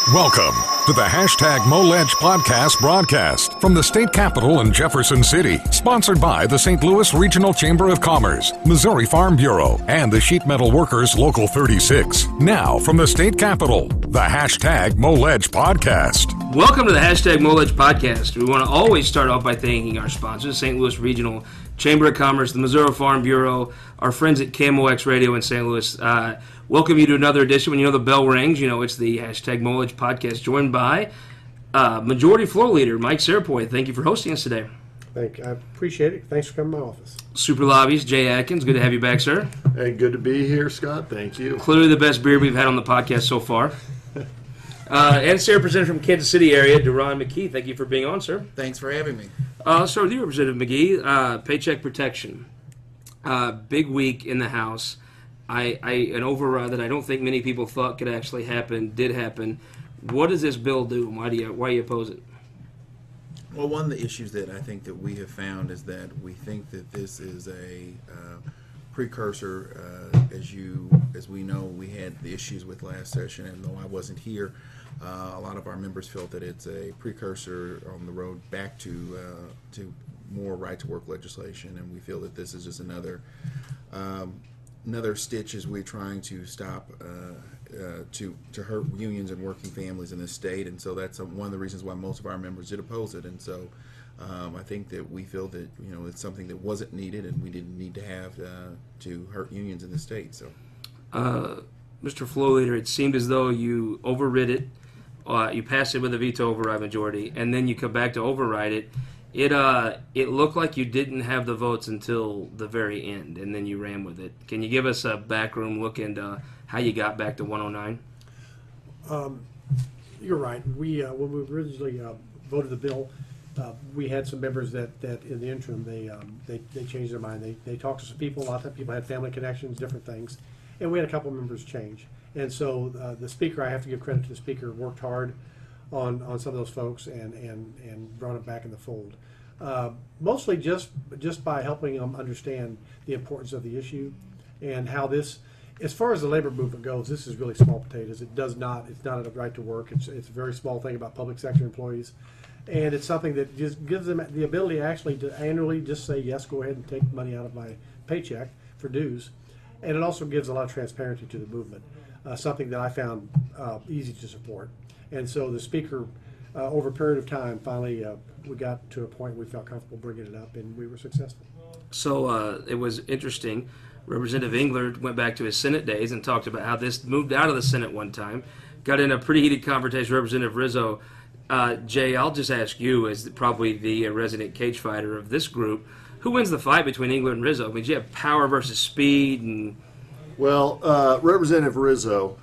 Welcome to the hashtag MoLedge podcast broadcast from the state capitol in Jefferson City, sponsored by the St. Louis Regional Chamber of Commerce, Missouri Farm Bureau, and the Sheet Metal Workers Local 36. Now from the state capitol, the hashtag MoLedge podcast. Welcome to the hashtag MoLedge podcast. We want to always start off by thanking our sponsors, St. Louis Regional Chamber of Commerce, the Missouri Farm Bureau, our friends at KMOX Radio in St. Louis. Welcome you to another edition. When you know the bell rings, you know it's the hashtag MoLedge podcast, joined by Majority Floor Leader Mike Sarapoy. Thank you for hosting us today. I appreciate it. Thanks for coming to my office. Super Lobbies, Jay Atkins. Good to have you back, sir. Hey, good to be here, Scott. Thank you. Clearly the best beer we've had on the podcast so far. And state representative from Kansas City area, Deron McKee. Thank you for being on, sir. Thanks for having me. Let's start with you, Representative McGee. Paycheck protection. Big week in the House. An override that I don't think many people thought could actually happen did happen. What does this bill do, and why do you oppose it? Well, one of the issues that I think that we have found is that we think that this is a precursor. As we know, we had the issues with last session, and though I wasn't here, a lot of our members felt that it's a precursor on the road back to more right-to-work legislation, and we feel that this is just another stitch as we're trying to stop to hurt unions and working families in this state, and so that's one of the reasons why most of our members did oppose it. And so I think that we feel that it's something that wasn't needed, and we didn't need to have to hurt unions in the state. So, Mr. Floor Leader, it seemed as though you overrid it. You passed it with a veto override majority, and then you come back to override it. It looked like you didn't have the votes until the very end, and then you ran with it. Can you give us a backroom look into how you got back to 109? You're right. We when we originally voted the bill, we had some members that in the interim they changed their mind. They talked to some people. A lot of people had family connections, different things, and we had a couple of members change. And so the speaker, I have to give credit to the speaker, worked hard on some of those folks and brought it back in the fold. Mostly just by helping them understand the importance of the issue and how this, as far as the labor movement goes, this is really small potatoes. It's not a right to work. It's a very small thing about public sector employees, and it's something that just gives them the ability actually to annually just say, yes, go ahead and take money out of my paycheck for dues. And it also gives a lot of transparency to the movement, something that I found easy to support. And so the speaker, over a period of time, finally we got to a point we felt comfortable bringing it up, and we were successful. So it was interesting. Representative Engler went back to his Senate days and talked about how this moved out of the Senate one time, got in a pretty heated confrontation with Representative Rizzo. Jay, I'll just ask you, as probably the resident cage fighter of this group, who wins the fight between Engler and Rizzo? I mean, do you have power versus speed? And well, Representative Rizzo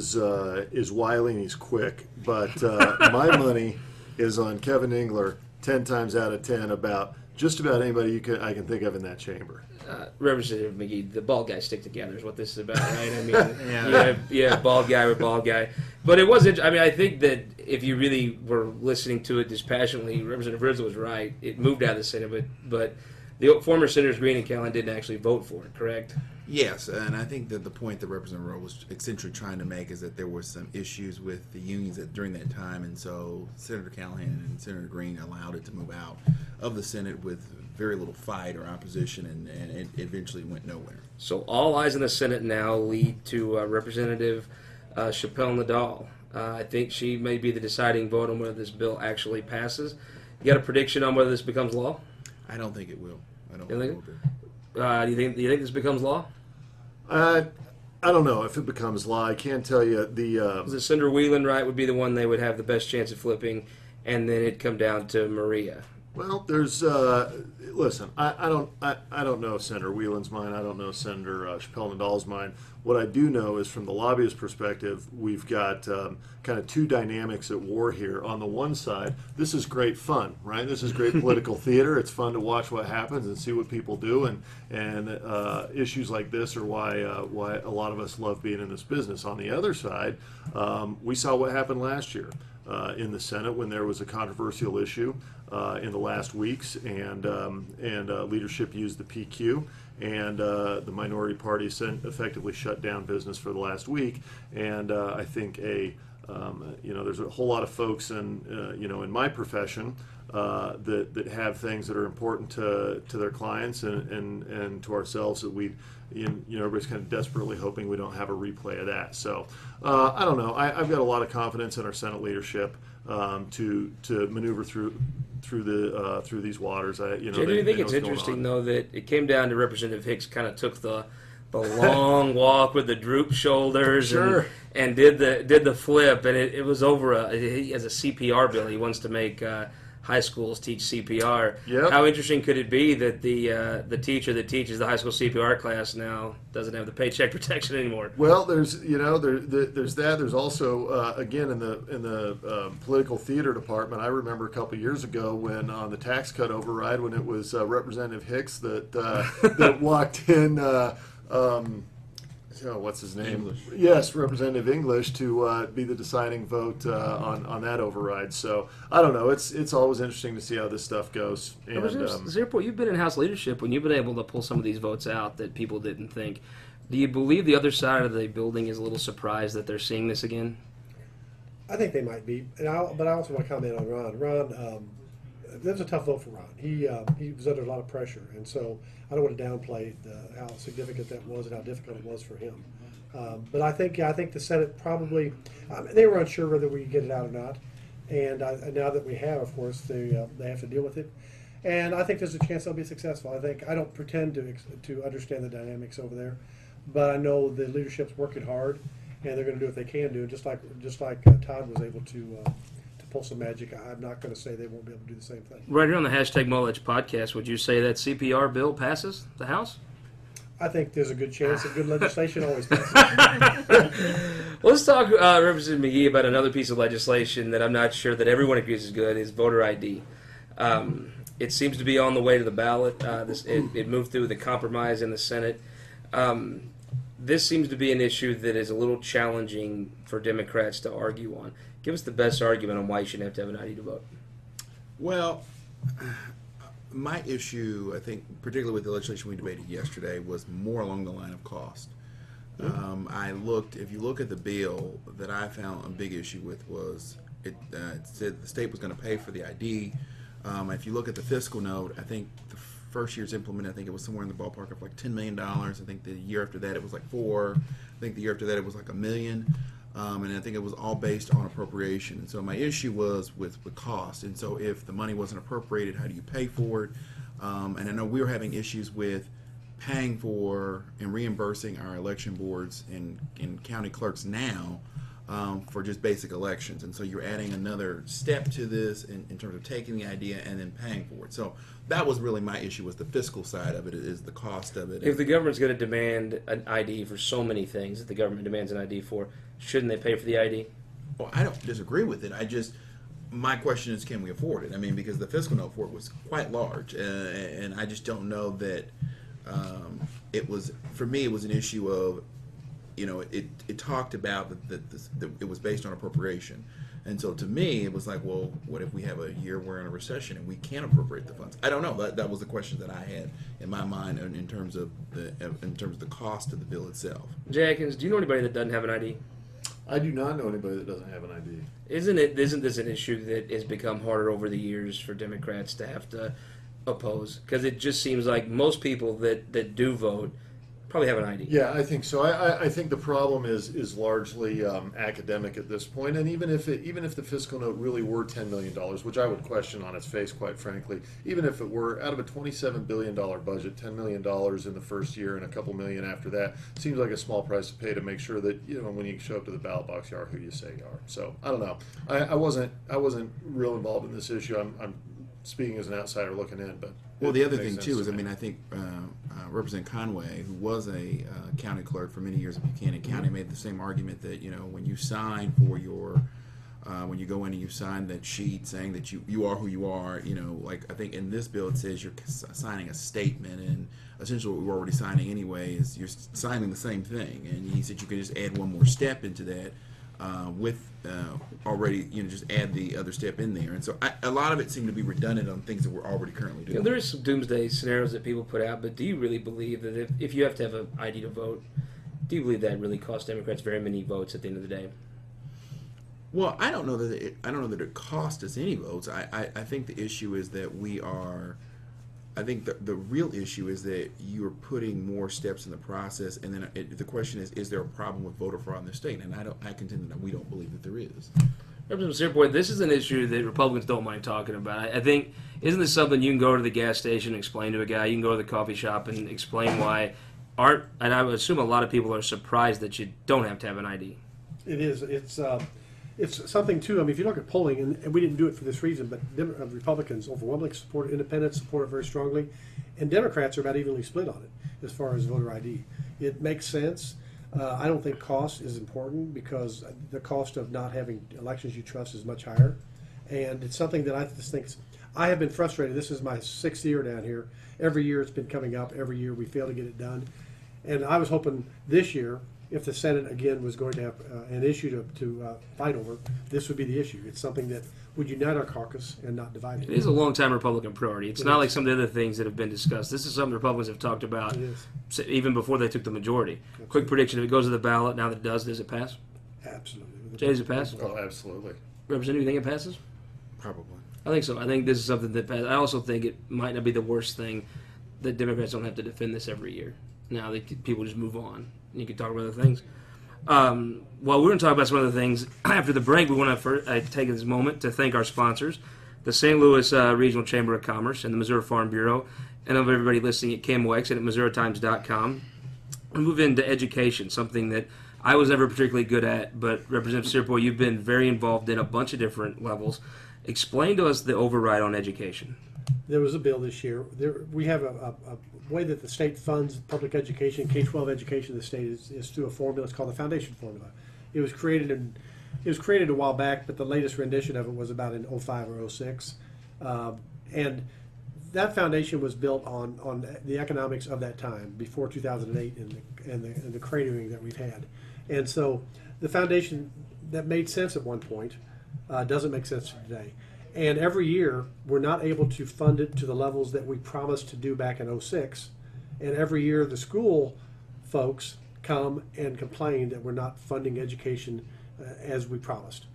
is wily and he's quick, but my money is on Kevin Engler 10 times out of 10 about just about anybody I can think of in that chamber. Representative McGee, the bald guys stick together is what this is about, right? I mean, yeah, bald guy with bald guy. But it wasn't. I mean, I think that if you really were listening to it dispassionately, Representative Rizzo was right. It moved out of the Senate, but the former Senators Green and Callahan didn't actually vote for it, correct? Yes, and I think that the point that Representative Rowe was essentially trying to make is that there were some issues with the unions during that time, and so Senator Callahan and Senator Green allowed it to move out of the Senate with very little fight or opposition, and it eventually went nowhere. So all eyes in the Senate now lead to Representative Chappelle Nadal. I think she may be the deciding vote on whether this bill actually passes. You got a prediction on whether this becomes law? I don't think it will. I don't think think it will be. Do you think this becomes law? I don't know if it becomes law. I can't tell you. The Senator Whelan, right, would be the one they would have the best chance of flipping, and then it'd come down to Maria. Well, there's listen. I don't know Senator Whelan's mind. I don't know Senator Chappelle Nadal's mind. What I do know is, from the lobbyist perspective, we've got kind of two dynamics at war here. On the one side, this is great fun, right? This is great political theater. It's fun to watch what happens and see what people do, and issues like this are why a lot of us love being in this business. On the other side, we saw what happened last year in the Senate when there was a controversial issue in the last weeks, and leadership used the PQ, and the minority party effectively shut down business for the last week. And I think a There's a whole lot of folks in my profession that have things that are important to their clients and to ourselves that everybody's kind of desperately hoping we don't have a replay of that. So I don't know. I've got a lot of confidence in our Senate leadership to maneuver through these waters. Do you think it's interesting though that it came down to Representative Hicks kind of took the long walk with the drooped shoulders Sure. and did the flip, and it was over he has a CPR bill. He wants to make high schools teach CPR. Yep. How interesting could it be that the teacher that teaches the high school CPR class now doesn't have the paycheck protection anymore? Well, there's there's that. There's also again in the political theater department. I remember a couple years ago when on the tax cut override when it was Representative Hicks that walked in. What's his name? English. Yes, Representative English to be the deciding vote on that override. So I don't know. It's always interesting to see how this stuff goes. And Zerpo, you've been in House leadership when you've been able to pull some of these votes out that people didn't think. Do you believe the other side of the building is a little surprised that they're seeing this again? I think they might be, but I also want to comment on Ron. Ron, that was a tough vote for Ron. He was under a lot of pressure, and so I don't want to downplay how significant that was and how difficult it was for him. But I think the Senate probably they were unsure whether we could get it out or not, and now that we have, of course, they have to deal with it. And I think there's a chance they'll be successful. I don't pretend to understand the dynamics over there, but I know the leadership's working hard, and they're going to do what they can do. Just like Todd was able to pull some magic. I'm not going to say they won't be able to do the same thing. Right here on the hashtag Moledge podcast, would you say that CPR bill passes the House? I think there's a good chance that good legislation always passes. Let's talk, Representative McGee, about another piece of legislation that I'm not sure that everyone agrees is good, is voter ID. It seems to be on the way to the ballot. It moved through the compromise in the Senate. This seems to be an issue that is a little challenging for Democrats to argue on. Give us the best argument on why you shouldn't have to have an ID to vote. Well, my issue, I think, particularly with the legislation we debated yesterday, was more along the line of cost. If you look at the bill, that I found a big issue with was it said the state was going to pay for the ID. If you look at the fiscal note, I think the first year's implemented, I think it was somewhere in the ballpark of like $10 million. I think the year after that it was like $4 million. I think the year after that it was like $1 million. And I think it was all based on appropriation. And so my issue was with cost. And so if the money wasn't appropriated, how do you pay for it? And I know we were having issues with paying for and reimbursing our election boards and county clerks now for just basic elections. And so you're adding another step to this in terms of taking the idea and then paying for it. So that was really my issue, was the fiscal side of it, is the cost of it. If the government's going to demand an ID for so many things that the government demands an ID for, shouldn't they pay for the ID? Well, I don't disagree with it. My question is, can we afford it? I mean, because the fiscal note for it was quite large, and I just don't know that it was, for me, it was an issue of, it talked about that it was based on appropriation. And so to me, it was like, well, what if we have a year we're in a recession and we can't appropriate the funds? I don't know. That was the question that I had in my mind in terms of the cost of the bill itself. Jay Atkins, do you know anybody that doesn't have an ID? I do not know anybody that doesn't have an ID. Isn't this an issue that has become harder over the years for Democrats to have to oppose? Because it just seems like most people that do vote probably have an ID. Yeah, I think so. I think the problem is largely academic at this point, and even if the fiscal note really were $10 million, which I would question on its face, quite frankly, even if it were out of a $27 billion budget, $10 million in the first year and a couple million after that seems like a small price to pay to make sure that when you show up to the ballot box, you are who you say you are. So I don't know. I wasn't real involved in this issue. I'm speaking as an outsider looking in, but the other thing too is, I think Representative Conway, who was a county clerk for many years in Buchanan County, made the same argument that when you sign for your when you go in and you sign that sheet saying that you are who you are, like I think in this bill it says you're signing a statement, and essentially what we're already signing anyway is you're signing the same thing. And he said you could just add one more step into that. Already, just add the other step in there. And so a lot of it seemed to be redundant on things that we're already currently doing. There is some doomsday scenarios that people put out, but do you really believe that if you have to have an ID to vote, do you believe that really costs Democrats very many votes at the end of the day? Well, I don't know that it cost us any votes. I think the issue is that we are. I think the real issue is that you're putting more steps in the process, and then the question is there a problem with voter fraud in the state? And I contend that we don't believe that there is. Representative Searpoint, this is an issue that Republicans don't mind talking about. I think, isn't this something you can go to the gas station and explain to a guy? You can go to the coffee shop and explain why and I would assume a lot of people are surprised that you don't have to have an ID. It is. It's something too. I mean, if you look at polling, and we didn't do it for this reason, but Republicans overwhelmingly support it, independents support it very strongly, and Democrats are about evenly split on it as far as voter ID. It makes sense. I don't think cost is important because the cost of not having elections you trust is much higher, and it's something that I just think. I have been frustrated. This is my 6th year down here. Every year it's been coming up. Every year we fail to get it done, and I was hoping this year, if the Senate again was going to have an issue to fight over, this would be the issue. It's something that would unite our caucus and not divide it. It is a long-time Republican priority. It's not like some of the other things that have been discussed. This is something Republicans have talked about even before they took the majority. Absolutely. Quick prediction, if it goes to the ballot, now that it does it pass? Absolutely. Jay, does it pass? Oh, absolutely. Representative, you think it passes? Probably. I think so. I think this is something that passes. I also think it might not be the worst thing that Democrats don't have to defend this every year. Now people just move on. You can talk about other things. Well, we're going to talk about some other things after the break. We want to take this moment to thank our sponsors, the St. Louis Regional Chamber of Commerce and the Missouri Farm Bureau, and of everybody listening at KMOX and at MissouriTimes.com. We'll move into education, something that I was never particularly good at, but Representative Searpoint, you've been very involved in a bunch of different levels. Explain to us the override on education. There was a bill this year. We have a way that the state funds public education, K-12 education in the state is through a formula. It's called the foundation formula. It was created a while back, but the latest rendition of it was about in 05 or 06. And that foundation was built on the economics of that time, before 2008 and the cratering that we've had. And so the foundation that made sense at one point doesn't make sense today. And every year, we're not able to fund it to the levels that we promised to do back in 06. And every year, the school folks come and complain that we're not funding education as we promised.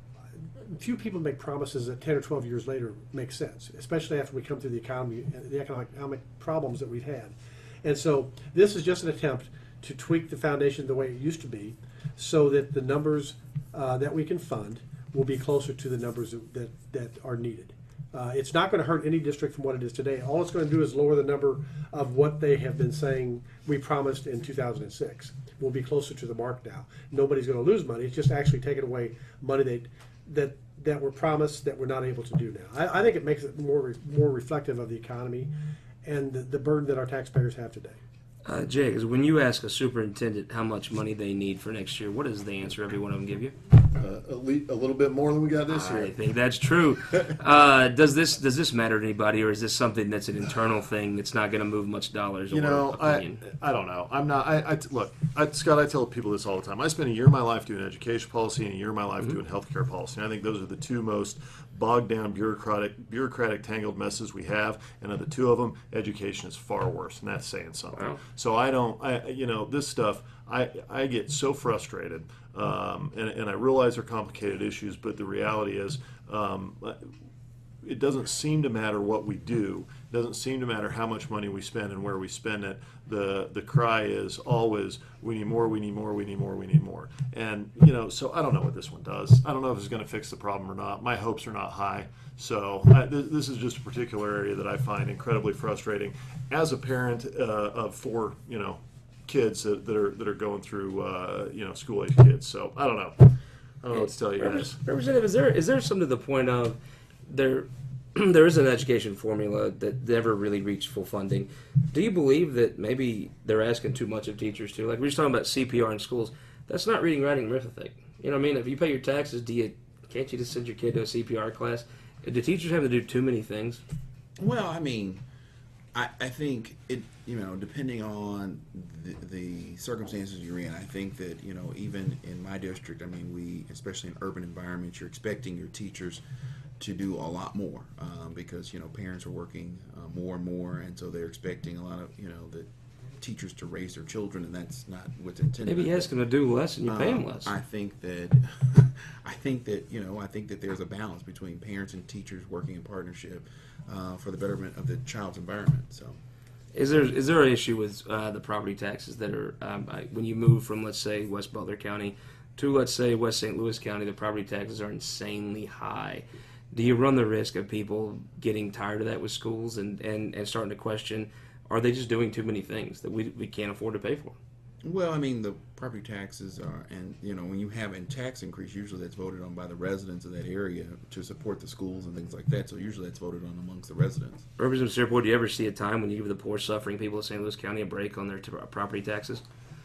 Few people make promises that 10 or 12 years later make sense, especially after we come through the economic problems that we've had. And so this is just an attempt to tweak the foundation the way it used to be so that the numbers that we can fund will be closer to the numbers that are needed. It's not going to hurt any district from what it is today. All it's going to do is lower the number of what they have been saying we promised in 2006. We'll be closer to the mark now. Nobody's going to lose money. It's just actually taking away money that were promised that we're not able to do now. I think it makes it more reflective of the economy and the burden that our taxpayers have today. Jay, because when you ask a superintendent how much money they need for next year, what is the answer every one of them give you? A little bit more than we got this year. I think that's true. Does this matter to anybody, or is this something that's an internal thing that's not going to move much dollars? I don't know. I'm not. Look, Scott, I tell people this all the time. I spent a year of my life doing education policy and a year of my life doing healthcare policy. And I think those are the two most bogged down, bureaucratic, tangled messes we have. And of the two of them, education is far worse, and that's saying something. Wow. So this stuff. I get so frustrated, and I realize they're complicated issues, but the reality is it doesn't seem to matter what we do. It doesn't seem to matter how much money we spend and where we spend it. The cry is always, we need more, we need more, we need more, we need more. And, so I don't know what this one does. I don't know if it's going to fix the problem or not. My hopes are not high. So this is just a particular area that I find incredibly frustrating as a parent of four, kids that are going through school age kids. So I don't know what to tell you guys. Representative, is there something to the point of there is an education formula that never really reached full funding? Do you believe that maybe they're asking too much of teachers too? Like we're just talking about CPR in schools. That's not reading, writing, arithmetic. You know what I mean? If you pay your taxes, can't you just send your kid to a CPR class? Do teachers have to do too many things? Well, I mean, I think it, depending on the circumstances you're in, I think that, even in my district, I mean, especially in urban environments, you're expecting your teachers to do a lot more because, parents are working more and more, and so they're expecting a lot of, the teachers to raise their children, and that's not what's intended. Maybe you ask them to do less and you pay them less. I think that I think that there's a balance between parents and teachers working in partnership for the betterment of the child's environment. So. Is there an issue with the property taxes that are when you move from, let's say, West Butler County to, let's say, West St. Louis County, the property taxes are insanely high. Do you run the risk of people getting tired of that with schools and starting to question, are they just doing too many things that we can't afford to pay for? Well, I mean, the property taxes are, and when you have a tax increase, usually that's voted on by the residents of that area to support the schools and things like that. So usually that's voted on amongst the residents. Representative Searboard, do you ever see a time when you give the poor, suffering people of St. Louis County a break on their property taxes?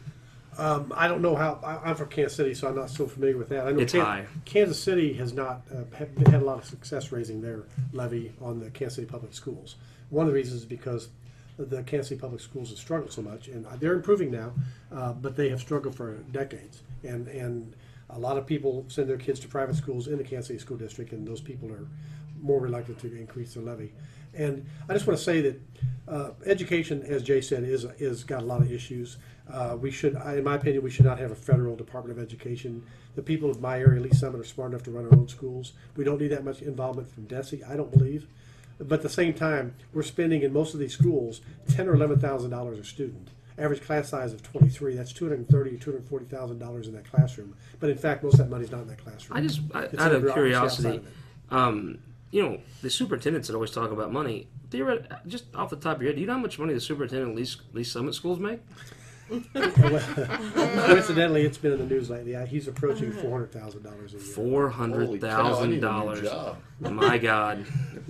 I don't know how. I'm from Kansas City, so I'm not so familiar with that. I know It's high. Kansas City has not had a lot of success raising their levy on the Kansas City public schools. One of the reasons is because the Kansas City public schools have struggled so much, and they're improving now, but they have struggled for decades. And a lot of people send their kids to private schools in the Kansas City School District, and those people are more reluctant to increase their levy. And I just want to say that education, as Jay said, is got a lot of issues. We should, in my opinion, we should not have a federal Department of Education. The people of my area, at least some, are smart enough to run our own schools. We don't need that much involvement from DESE, I don't believe. But at the same time, we're spending in most of these schools $10,000 or $11,000 a student. Average class size of 23. That's $230,000 or $240,000 in that classroom. But in fact, most of that money's not in that classroom. Out of curiosity, the superintendents that always talk about money. Just off the top of your head, do you know how much money the superintendent of Lee Summit schools make? Coincidentally, it's been in the news lately. He's approaching $400,000 a year. $400,000. My God.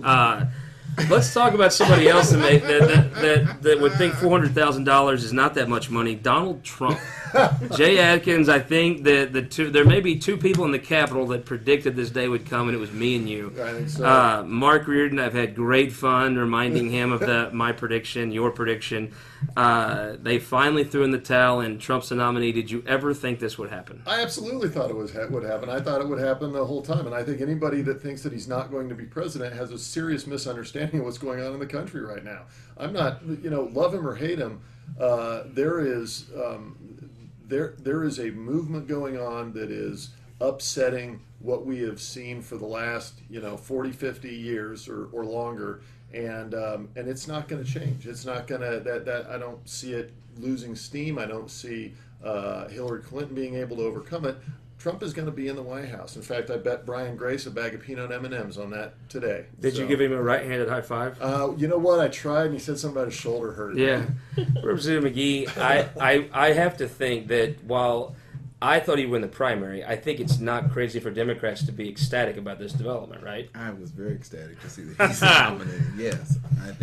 Let's talk about somebody else that would think $400,000 is not that much money. Donald Trump. Jay Adkins, I think that there may be two people in the Capitol that predicted this day would come, and it was me and you. I think so. Mark Reardon, I've had great fun reminding him of my prediction, your prediction. They finally threw in the towel, and Trump's the nominee. Did you ever think this would happen? I absolutely thought it would happen. I thought it would happen the whole time. And I think anybody that thinks that he's not going to be president has a serious misunderstanding of what's going on in the country right now. I'm not, love him or hate him, there is a movement going on that is upsetting what we have seen for the last 40, 50 years or longer, and it's not going to change. It's not going to that I don't see it losing steam. I don't see Hillary Clinton being able to overcome it. Trump is going to be in the White House. In fact, I bet Brian Grace a bag of peanut M&Ms on that today. Did you give him a right-handed high five? You know what? I tried, and he said something about his shoulder hurt. Yeah. Representative McGee, I have to think that while I thought he'd win the primary, I think it's not crazy for Democrats to be ecstatic about this development, right? I was very ecstatic to see that he's nominated. Yes,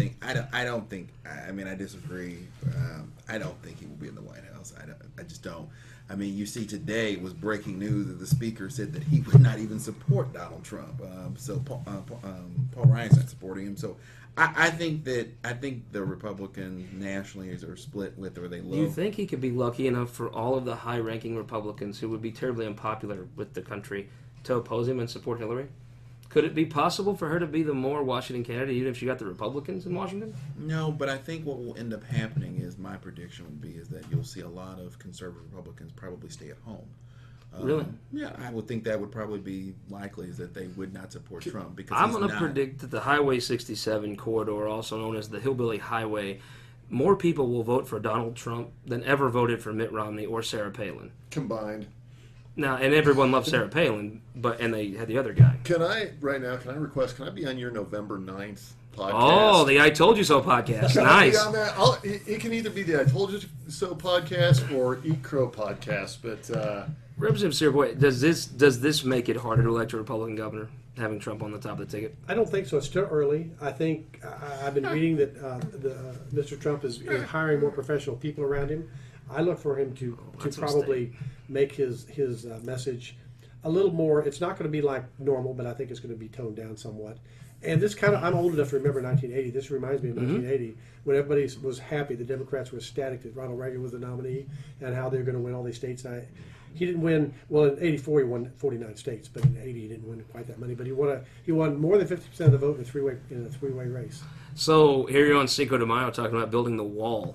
I disagree. I don't think he will be in the White House. I just don't. I mean, you see today it was breaking news that the speaker said that he would not even support Donald Trump. So Paul Ryan's not supporting him. So I think the Republicans nationally are split with, or they love. Do you think he could be lucky enough for all of the high-ranking Republicans who would be terribly unpopular with the country to oppose him and support Hillary? Could it be possible for her to be the more Washington candidate, even if she got the Republicans in Washington? No, but I think what will end up happening is, my prediction would be, is that you'll see a lot of conservative Republicans probably stay at home. Really? Yeah, I would think that would probably be likely, is that they would not support Trump. Because I'm going to predict that the Highway 67 corridor, also known as the Hillbilly Highway, more people will vote for Donald Trump than ever voted for Mitt Romney or Sarah Palin. Combined. Now, and everyone loves Sarah Palin, and they had the other guy. Can I be on your November 9th podcast? Oh, the I Told You So podcast. Can Nice. I be on that? It can either be the I Told You So podcast or Eat Crow podcast, but... Representative Searboy, does this make it harder to elect a Republican governor, having Trump on the top of the ticket? I don't think so. It's still early. I think I've been reading that Mr. Trump is hiring more professional people around him. I look for him to probably make his message a little more. It's not going to be like normal, but I think it's going to be toned down somewhat. And this I'm old enough to remember 1980. This reminds me of 1980, when everybody was happy. The Democrats were ecstatic that Ronald Reagan was the nominee and how they were going to win all these states. He didn't win. Well, in '84 he won 49 states, but in '80 he didn't win quite that many. But he won more than 50% of the vote in a three-way race. So here you're on Cinco de Mayo talking about building the wall.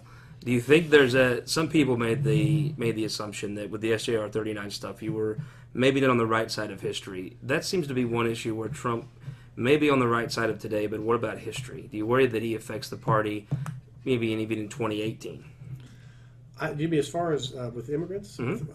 Do you think some people made the assumption that with the SJR 39 stuff, you were maybe not on the right side of history? That seems to be one issue where Trump may be on the right side of today, but what about history? Do you worry that he affects the party maybe even in 2018? Do you mean as far as with immigrants? Mm-hmm.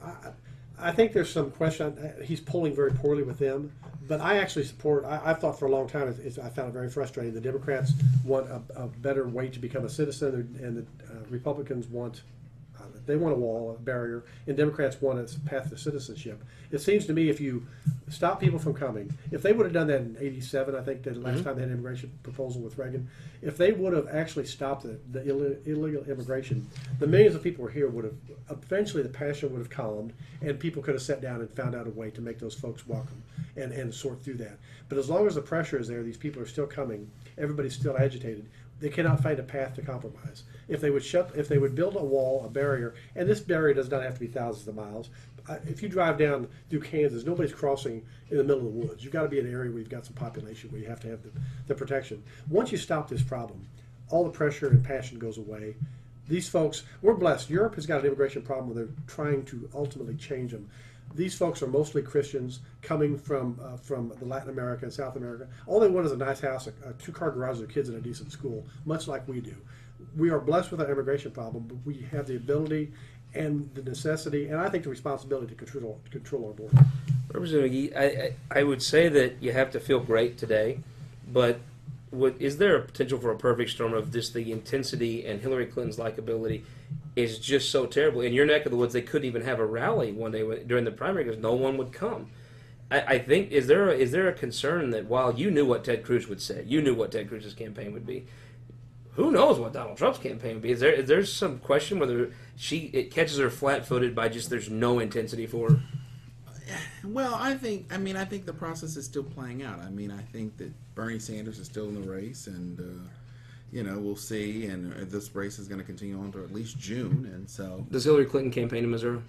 I think there's some question. He's polling very poorly with them, but I actually support. I've thought for a long time. I found it very frustrating. The Democrats want a better way to become a citizen, and the Republicans want. They want a wall, a barrier, and Democrats want a path to citizenship. It seems to me if you stop people from coming, if they would have done that in '87, I think the last time they had an immigration proposal with Reagan, if they would have actually stopped the illegal immigration, the millions of people who were here would have, eventually the passion would have calmed, and people could have sat down and found out a way to make those folks welcome and sort through that. But as long as the pressure is there, these people are still coming, everybody's still agitated, they cannot find a path to compromise. If they would build a wall, a barrier, and this barrier does not have to be thousands of miles. If you drive down through Kansas, nobody's crossing in the middle of the woods. You've got to be in an area where you've got some population where you have to have the protection. Once you stop this problem, all the pressure and passion goes away. These folks, we're blessed. Europe has got an immigration problem where they're trying to ultimately change them. These folks are mostly Christians coming from the Latin America and South America. All they want is a nice house, a two-car garage, their kids in a decent school, much like we do. We are blessed with our immigration problem, but we have the ability and the necessity, and I think the responsibility to control our border. Representative McGee, I would say that you have to feel great today, but is there a potential for a perfect storm of just the intensity and Hillary Clinton's likability is just so terrible? In your neck of the woods, they couldn't even have a rally one day during the primary because no one would come. I think, is there a concern that while you knew what Ted Cruz would say, you knew what Ted Cruz's campaign would be, who knows what Donald Trump's campaign would be? Is there some question whether it catches her flat-footed by just there's no intensity for her? Well, I think the process is still playing out. I mean, I think that Bernie Sanders is still in the race, and we'll see. And this race is going to continue on to at least June. And so, does Hillary Clinton campaign in Missouri?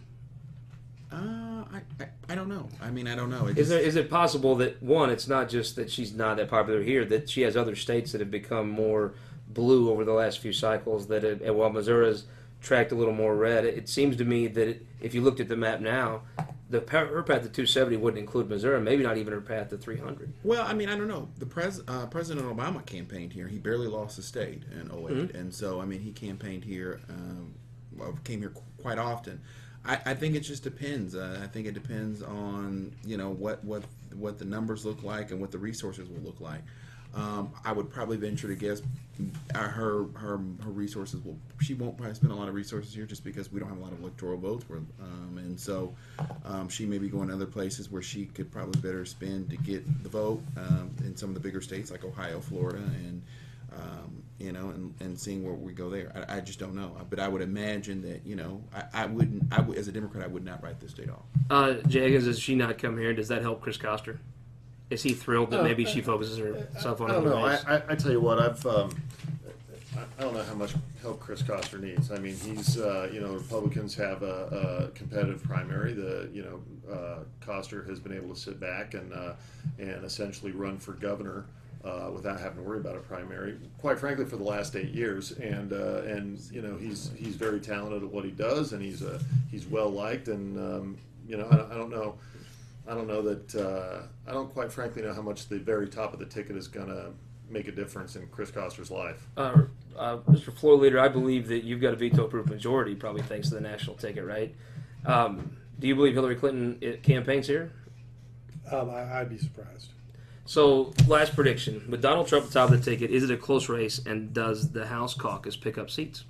I don't know. I mean, I don't know. Is it possible that one, it's not just that she's not that popular here, that she has other states that have become more blue over the last few cycles, and while Missouri's tracked a little more red, it seems to me that if you looked at the map now, her path to 270 wouldn't include Missouri, maybe not even her path to 300. Well, I mean, I don't know. The President Obama campaigned here. He barely lost the state in 08, mm-hmm. And so I mean, he campaigned here, came here quite often. I think it just depends. I think it depends on what the numbers look like and what the resources will look like. I would probably venture to guess her resources she won't probably spend a lot of resources here just because we don't have a lot of electoral votes and so she may be going to other places where she could probably better spend to get the vote in some of the bigger states like Ohio, Florida, and and seeing where we go there. I just don't know, but I would imagine that I as a Democrat I would not write this state off. Jay Higgins, does she not come here? Does that help Chris Koster? Is he thrilled that maybe she focuses herself on other ways? I tell you what, I don't know how much help Chris Koster needs. I mean, he's Republicans have a competitive primary. Koster has been able to sit back and essentially run for governor without having to worry about a primary. Quite frankly, for the last 8 years, and he's very talented at what he does, and he's well liked, and I don't know. I don't know that. I don't quite frankly know how much the very top of the ticket is going to make a difference in Chris Koster's life. Mr. Floor Leader, I believe that you've got a veto-proof majority, probably thanks to the national ticket, right? Do you believe Hillary Clinton campaigns here? I'd be surprised. So, last prediction. With Donald Trump at the top of the ticket, is it a close race, and does the House caucus pick up seats?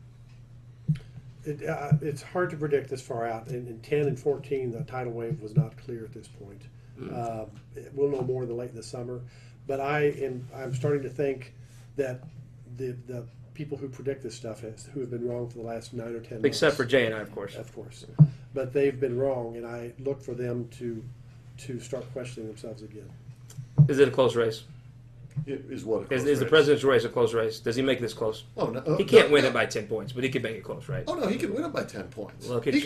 It's hard to predict this far out. In 10 and 14, the tidal wave was not clear at this point. We'll know more late in the summer. But I'm starting to think that the people who predict this stuff who have been wrong for the last 9 or 10 months. Except for Jay and I, of course. Of course. But they've been wrong, and I look for them to start questioning themselves again. Is it a close race? Is what a close is race? The presidential race a close race? Does he make this close? Oh no, he can't win it by 10 points, but he can make it close, right? Oh no, he can win it by 10 points. Look at he can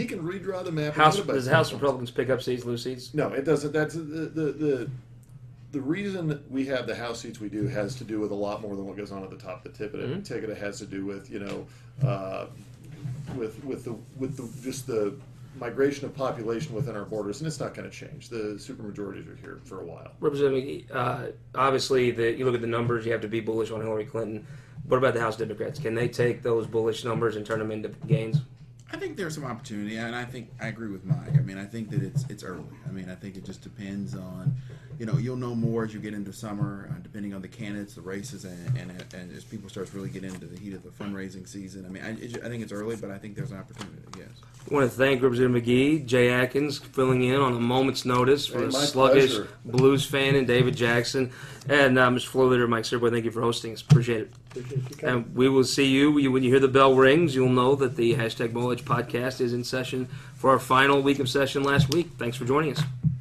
redraw the map. Does House Republicans pick up seats, lose seats? No, it doesn't. That's the the reason we have the House seats we do has to do with a lot more than what goes on at the top of the Mm-hmm. ticket. It has to do with with just the migration of population within our borders, and it's not going to change. The supermajorities are here for a while. Representative McGee, obviously, you look at the numbers, you have to be bullish on Hillary Clinton. What about the House Democrats? Can they take those bullish numbers and turn them into gains? I think there's some opportunity, and I agree with Mike. I mean, I think that it's early. I mean, I think it just depends on, you'll know more as you get into summer, depending on the candidates, the races, and as people start to really get into the heat of the fundraising season. I mean, I think it's early, but I think there's an opportunity. Yes. I want to thank Representative McGee, Jay Atkins, filling in on a moment's notice for Hey, a my sluggish pleasure. Blues fan, and David Jackson, and Mr. Floor Leader Mike Serbo. Thank you for hosting us. Appreciate it. Appreciate you coming. And we will see you when you hear the bell rings. You'll know that the #MoLedge podcast is in session for our final week of session last week. Thanks for joining us.